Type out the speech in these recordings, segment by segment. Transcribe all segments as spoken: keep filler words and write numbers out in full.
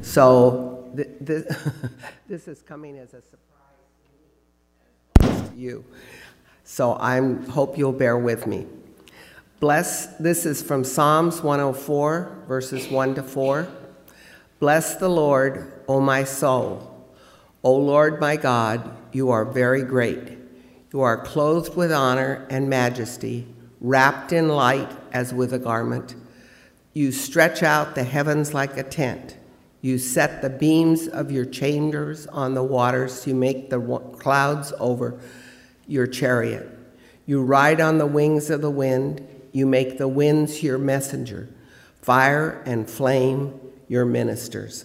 So th- th- this is coming as a surprise to you. So I hope you'll bear with me. Bless, this is from Psalms one oh four, verses one to four. Bless the Lord, O my soul. O Lord my God, you are very great. You are clothed with honor and majesty, wrapped in light as with a garment. You stretch out the heavens like a tent. You set the beams of your chambers on the waters. You make the clouds over your chariot. You ride on the wings of the wind. You make the winds your messenger, fire and flame your ministers.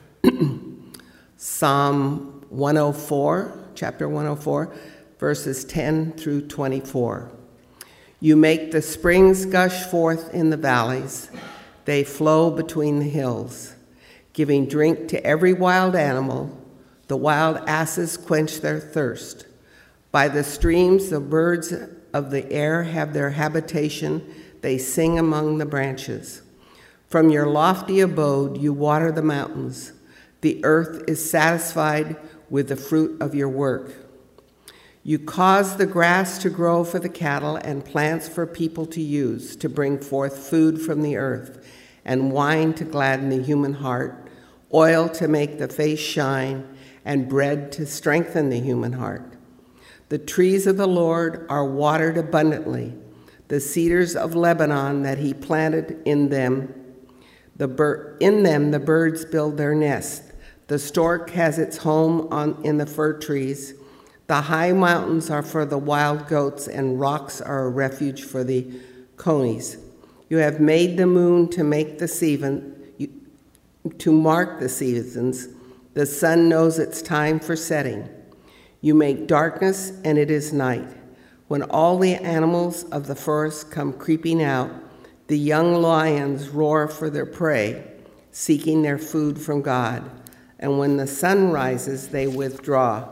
Psalm one oh four, chapter one oh four, verses ten through twenty-four. You make the springs gush forth in the valleys. They flow between the hills, giving drink to every wild animal. The wild asses quench their thirst. By the streams, the birds of the air have their habitation. They sing among the branches. From your lofty abode, you water the mountains. The earth is satisfied with the fruit of your work. You cause the grass to grow for the cattle and plants for people to use, to bring forth food from the earth, and wine to gladden the human heart, oil to make the face shine, and bread to strengthen the human heart. The trees of the Lord are watered abundantly, the cedars of Lebanon that he planted in them. The bir- in them the birds build their nest. The stork has its home on, in the fir trees. The high mountains are for the wild goats, and rocks are a refuge for the conies. You have made the moon to make the season, to mark the seasons. The sun knows its time for setting. You make darkness, and it is night. When all the animals of the forest come creeping out, the young lions roar for their prey, seeking their food from God. And when the sun rises, they withdraw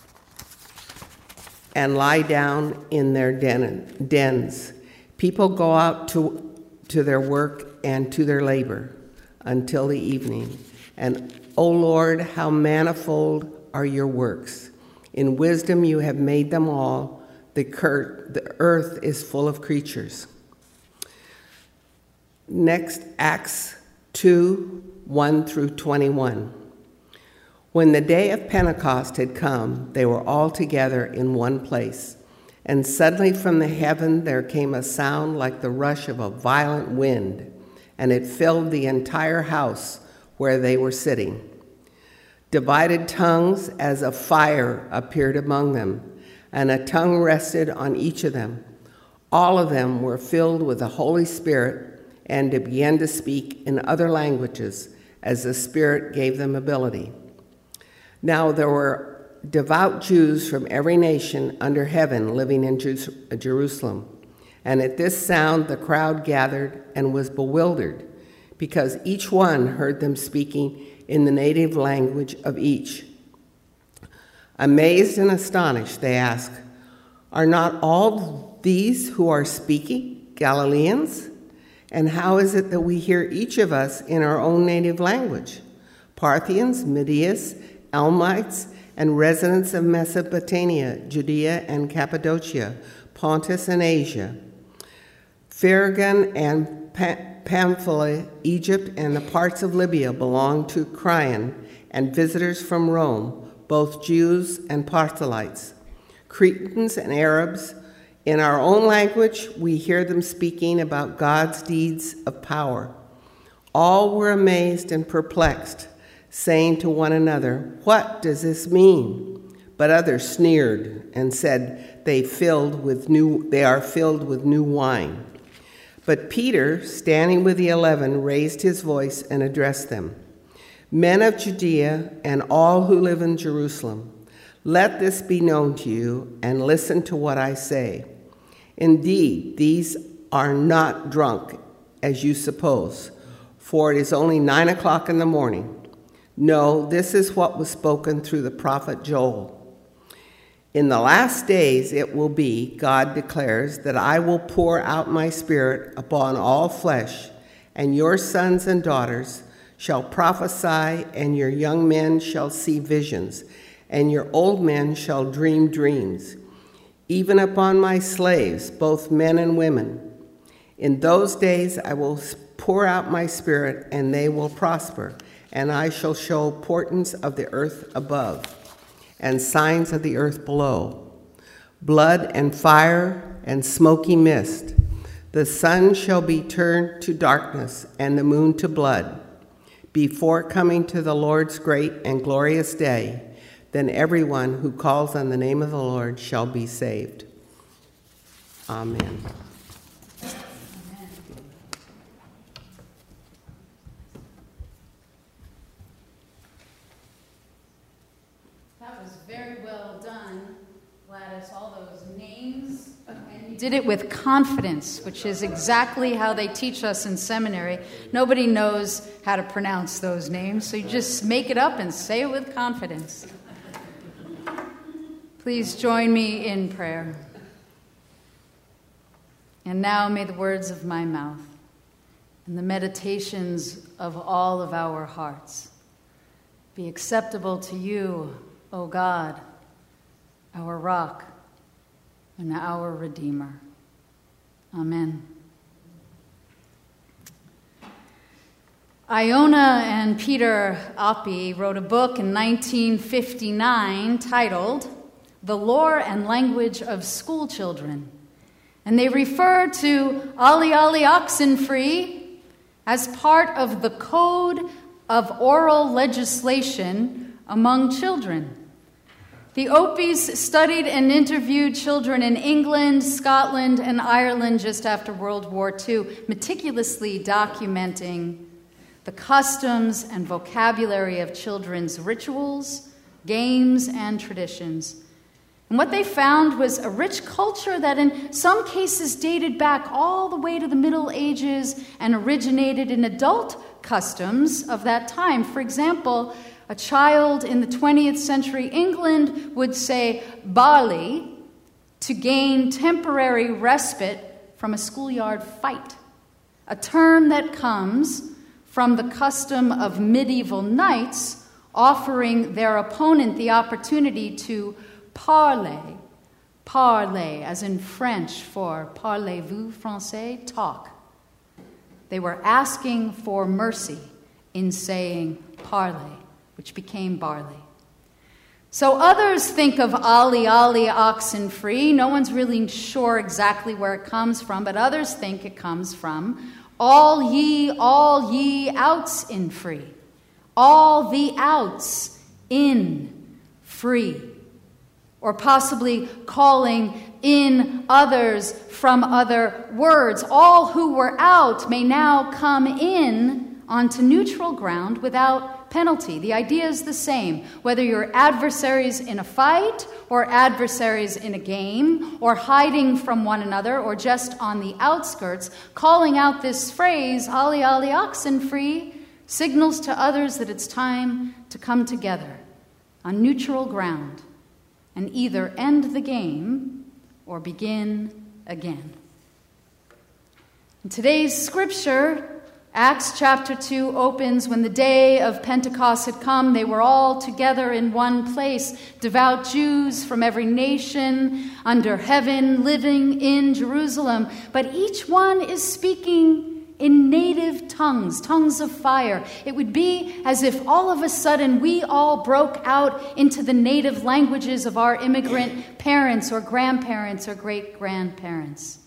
and lie down in their den- dens. People go out to, to their work and to their labor until the evening. And, O Lord, how manifold are your works. In wisdom you have made them all. The, cur- the earth is full of creatures. Next, Acts two, one through twenty-one. When the day of Pentecost had come, they were all together in one place. And suddenly from the heaven there came a sound like the rush of a violent wind, and it filled the entire house where they were sitting. Divided tongues as of fire appeared among them, and a tongue rested on each of them. All of them were filled with the Holy Spirit and began to speak in other languages as the Spirit gave them ability. Now there were devout Jews from every nation under heaven living in Jerusalem. And at this sound the crowd gathered and was bewildered, because each one heard them speaking in the native language of each. Amazed and astonished, they asked, "Are not all these who are speaking Galileans? And how is it that we hear each of us in our own native language? Parthians, Medes, Elamites, and residents of Mesopotamia, Judea and Cappadocia, Pontus and Asia, Phrygia and Pamphylia, Egypt, and the parts of Libya belong to Cyrene, and visitors from Rome, both Jews and proselytes, Cretans and Arabs. In our own language, we hear them speaking about God's deeds of power." All were amazed and perplexed, saying to one another, "What does this mean?" But others sneered and said, they, filled with new, they are filled with new wine. But Peter, standing with the eleven, raised his voice and addressed them. "Men of Judea and all who live in Jerusalem, let this be known to you, and listen to what I say. Indeed, these are not drunk, as you suppose, for it is only nine o'clock in the morning. No, this is what was spoken through the prophet Joel. In the last days it will be, God declares, that I will pour out my Spirit upon all flesh, and your sons and daughters shall prophesy, and your young men shall see visions, and your old men shall dream dreams, even upon my slaves, both men and women. In those days I will pour out my spirit, and they will prosper, and I shall show portents of the earth above, and signs of the earth below, blood and fire and smoky mist. The sun shall be turned to darkness, and the moon to blood, before coming to the Lord's great and glorious day. Then everyone who calls on the name of the Lord shall be saved. Amen. That was very well done, Gladys, all those names. And you did it with confidence, which is exactly how they teach us in seminary. Nobody knows how to pronounce those names, so you just make it up and say it with confidence. Please join me in prayer. And now may the words of my mouth and the meditations of all of our hearts be acceptable to you, O God, our rock and our Redeemer. Amen. Iona and Peter Oppie wrote a book in nineteen fifty-nine titled The Lore and Language of School Children, and they refer to Ali Ali Oxenfree as part of the Code of Oral Legislation among Children. The Oppies studied and interviewed children in England, Scotland, and Ireland just after World War Two, meticulously documenting the customs and vocabulary of children's rituals, games, and traditions. And what they found was a rich culture that in some cases dated back all the way to the Middle Ages and originated in adult customs of that time. For example, a child in the twentieth century England would say "barley" to gain temporary respite from a schoolyard fight, a term that comes from the custom of medieval knights offering their opponent the opportunity to parler, parler, as in French for parlez-vous français, talk. They were asking for mercy in saying parler, which became barley. So others think of Ali Ali Oxenfree. No one's really sure exactly where it comes from, but others think it comes from all ye, all ye outs in free. All the outs in free. Or possibly calling in others from other words. All who were out may now come in onto neutral ground without penalty. The idea is the same, whether you're adversaries in a fight or adversaries in a game or hiding from one another or just on the outskirts. Calling out this phrase, Ali Ali Oxenfree, signals to others that it's time to come together on neutral ground and either end the game or begin again. In today's scripture, Acts chapter two opens when the day of Pentecost had come. They were all together in one place, devout Jews from every nation under heaven living in Jerusalem. But each one is speaking in native tongues, tongues of fire. It would be as if all of a sudden we all broke out into the native languages of our immigrant parents or grandparents or great-grandparents.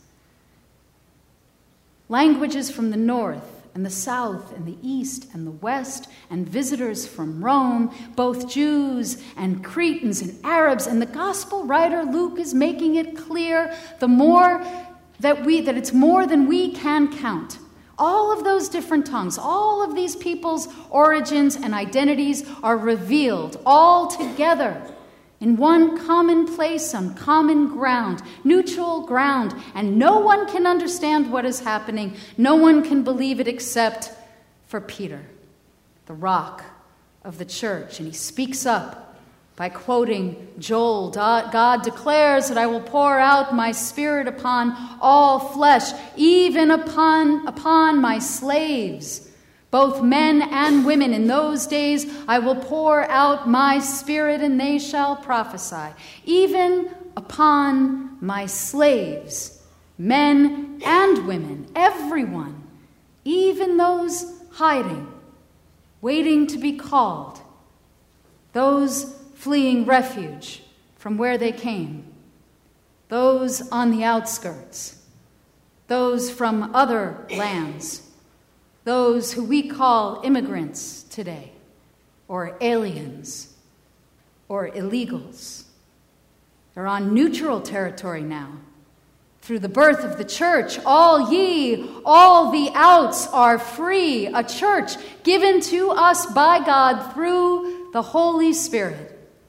Languages from the north and the south and the east and the west, and visitors from Rome, both Jews and Cretans and Arabs. And the gospel writer Luke is making it clear the more that we that it's more than we can count. All of those different tongues, all of these people's origins and identities are revealed all together in one common place on common ground, neutral ground, and no one can understand what is happening. No one can believe it except for Peter, the rock of the church. And he speaks up by quoting Joel. God declares that I will pour out my spirit upon all flesh, even upon, upon my slaves, both men and women. In those days I will pour out my Spirit, and they shall prophesy, even upon my slaves, men and women, everyone, even those hiding, waiting to be called, those fleeing refuge from where they came, those on the outskirts, those from other lands, those who we call immigrants today, or aliens, or illegals. They're on neutral territory now. Through the birth of the church, all ye, all the outs are free, a church given to us by God through the Holy Spirit.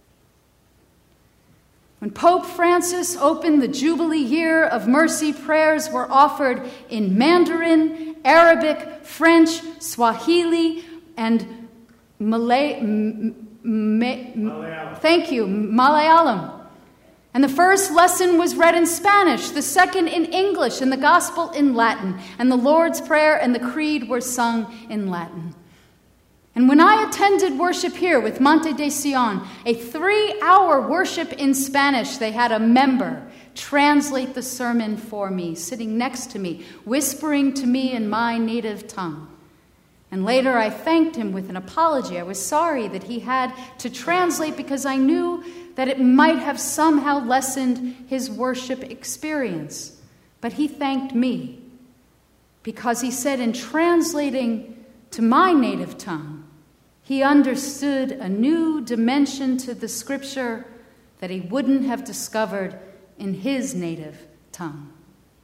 When Pope Francis opened the Jubilee year of mercy, prayers were offered in Mandarin, Arabic, French, Swahili, and Malay, m- m- thank you, Malayalam. And the first lesson was read in Spanish, the second in English, and the gospel in Latin. And the Lord's Prayer and the Creed were sung in Latin. And when I attended worship here with Monte de Sion, a three-hour worship in Spanish, they had a member translate the sermon for me, sitting next to me, whispering to me in my native tongue. And later I thanked him with an apology. I was sorry that he had to translate because I knew that it might have somehow lessened his worship experience. But he thanked me because he said in translating to my native tongue, he understood a new dimension to the scripture that he wouldn't have discovered in his native tongue.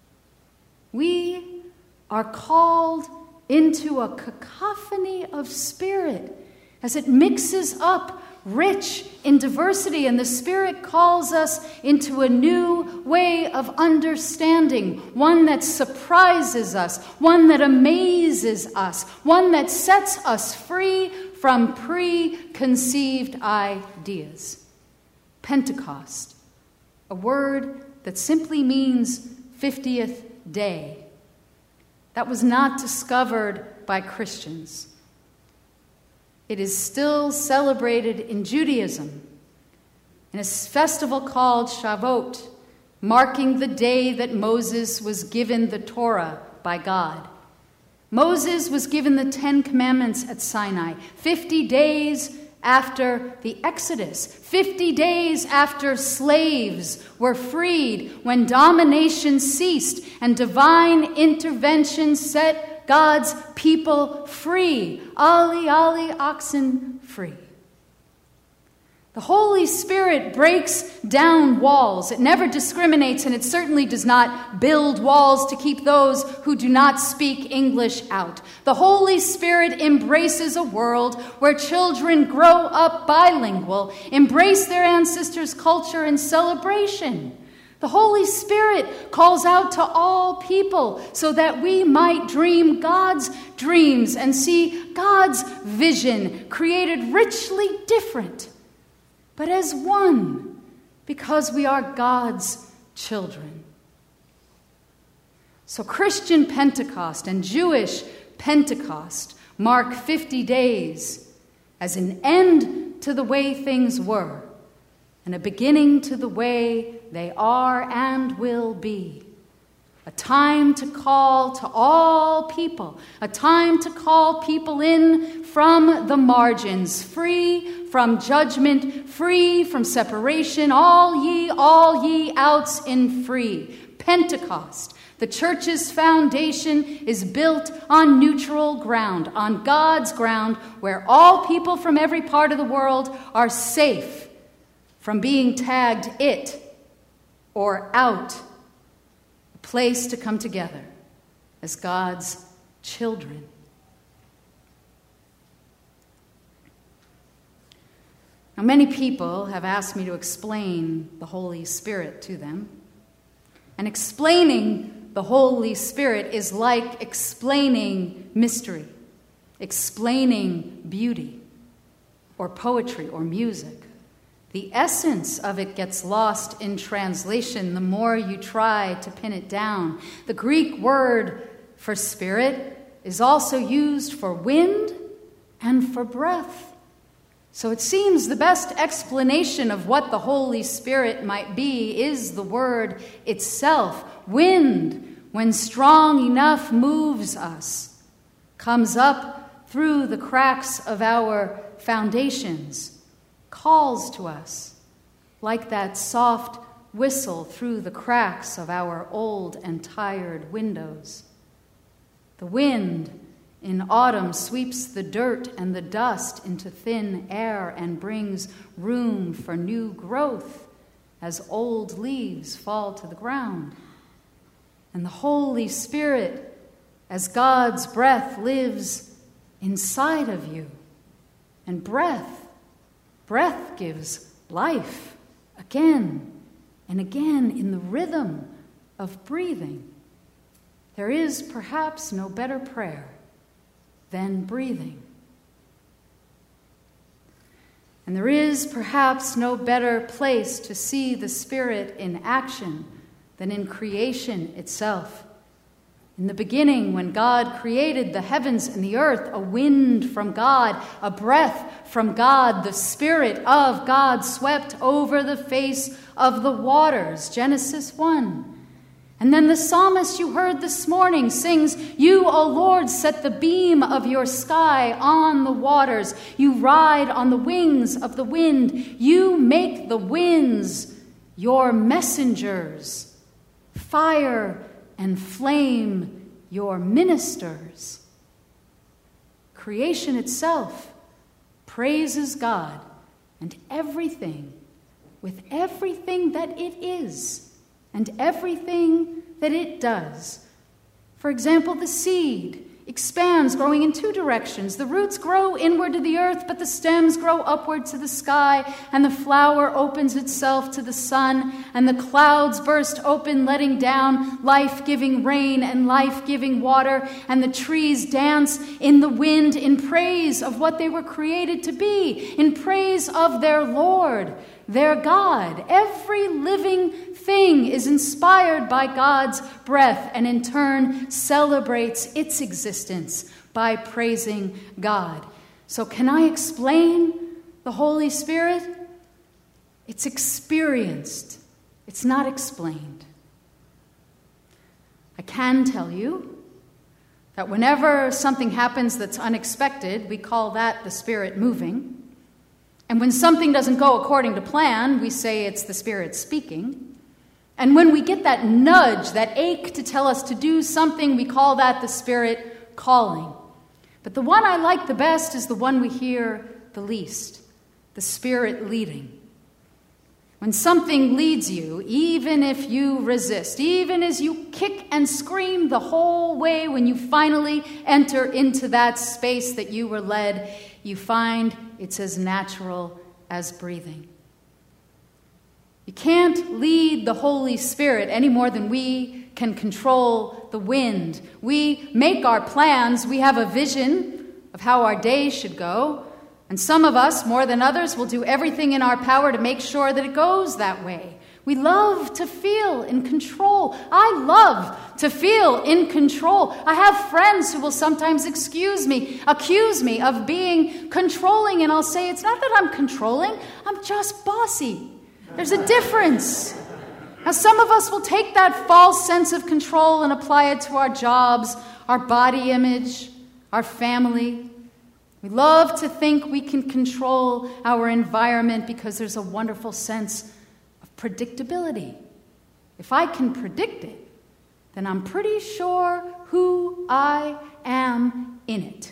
We are called into a cacophony of spirit as it mixes up rich in diversity, and the Spirit calls us into a new way of understanding, one that surprises us, one that amazes us, one that sets us free from preconceived ideas. Pentecost, a word that simply means fiftieth day. That was not discovered by Christians. It is still celebrated in Judaism in a festival called Shavuot, marking the day that Moses was given the Torah by God. Moses was given the Ten Commandments at Sinai, fifty days after the Exodus, fifty days after slaves were freed, when domination ceased and divine intervention set God's people free. Ali, Ali, oxen free. The Holy Spirit breaks down walls. It never discriminates, and it certainly does not build walls to keep those who do not speak English out. The Holy Spirit embraces a world where children grow up bilingual, embrace their ancestors' culture and celebration. The Holy Spirit calls out to all people so that we might dream God's dreams and see God's vision created richly different, but as one, because we are God's children. So Christian Pentecost and Jewish Pentecost mark fifty days as an end to the way things were and a beginning to the way they are and will be. A time to call to all people, a time to call people in from the margins, free from judgment, free from separation, all ye, all ye outs in free. Pentecost. The church's foundation is built on neutral ground, on God's ground, where all people from every part of the world are safe from being tagged it or out, a place to come together as God's children. Now, many people have asked me to explain the Holy Spirit to them, and explaining the Holy Spirit is like explaining mystery, explaining beauty, or poetry, or music. The essence of it gets lost in translation the more you try to pin it down. The Greek word for spirit is also used for wind and for breath. So it seems the best explanation of what the Holy Spirit might be is the word itself. Wind, when strong enough, moves us, comes up through the cracks of our foundations, calls to us, like that soft whistle through the cracks of our old and tired windows. The wind in autumn sweeps the dirt and the dust into thin air and brings room for new growth as old leaves fall to the ground. And the Holy Spirit, as God's breath, lives inside of you. And breath, breath gives life again and again in the rhythm of breathing. There is perhaps no better prayer than breathing. And there is perhaps no better place to see the Spirit in action than in creation itself. In the beginning, when God created the heavens and the earth, a wind from God, a breath from God, the Spirit of God swept over the face of the waters. Genesis one. And then the psalmist you heard this morning sings, "You, O Lord, set the beam of your sky on the waters. You ride on the wings of the wind. You make the winds your messengers, fire and flame your ministers." Creation itself praises God, and everything, with everything that it is, and everything that it does. For example, the seed expands, growing in two directions. The roots grow inward to the earth, but the stems grow upward to the sky, and the flower opens itself to the sun, and the clouds burst open, letting down life-giving rain and life-giving water, and the trees dance in the wind in praise of what they were created to be, in praise of their Lord, their God. Every living thing is inspired by God's breath and in turn celebrates its existence by praising God. So can I explain the Holy Spirit? It's experienced. It's not explained. I can tell you that whenever something happens that's unexpected, we call that the Spirit moving. And when something doesn't go according to plan, we say it's the Spirit speaking. And when we get that nudge, that ache to tell us to do something, we call that the Spirit calling. But the one I like the best is the one we hear the least, the Spirit leading. When something leads you, even if you resist, even as you kick and scream the whole way, when you finally enter into that space that you were led, you find it's as natural as breathing. You can't lead the Holy Spirit any more than we can control the wind. We make our plans. We have a vision of how our day should go. And some of us, more than others, will do everything in our power to make sure that it goes that way. We love to feel in control. I love to feel in control. I have friends who will sometimes excuse me, accuse me of being controlling, and I'll say, it's not that I'm controlling, I'm just bossy. There's a difference. Now, some of us will take that false sense of control and apply it to our jobs, our body image, our family. We love to think we can control our environment because there's a wonderful sense of predictability. If I can predict it, then I'm pretty sure who I am in it.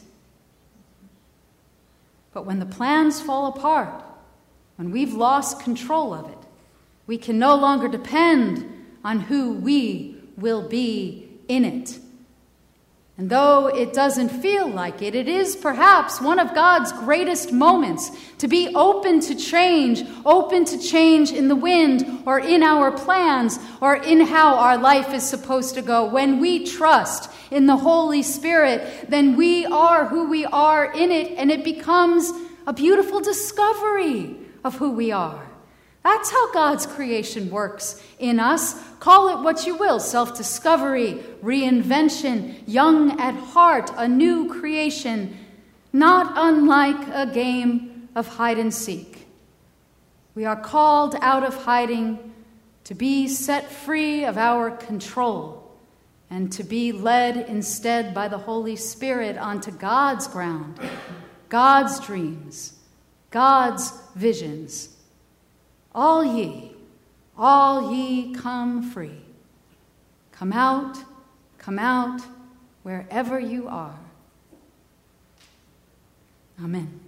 But when the plans fall apart, when we've lost control of it, we can no longer depend on who we will be in it. And though it doesn't feel like it, it is perhaps one of God's greatest moments to be open to change, open to change in the wind or in our plans or in how our life is supposed to go. When we trust in the Holy Spirit, then we are who we are in it, and it becomes a beautiful discovery of who we are. That's how God's creation works in us. Call it what you will, self-discovery, reinvention, young at heart, a new creation, not unlike a game of hide and seek. We are called out of hiding to be set free of our control and to be led instead by the Holy Spirit onto God's ground, God's dreams, God's visions. All ye, all ye come free. Come out, come out, wherever you are. Amen.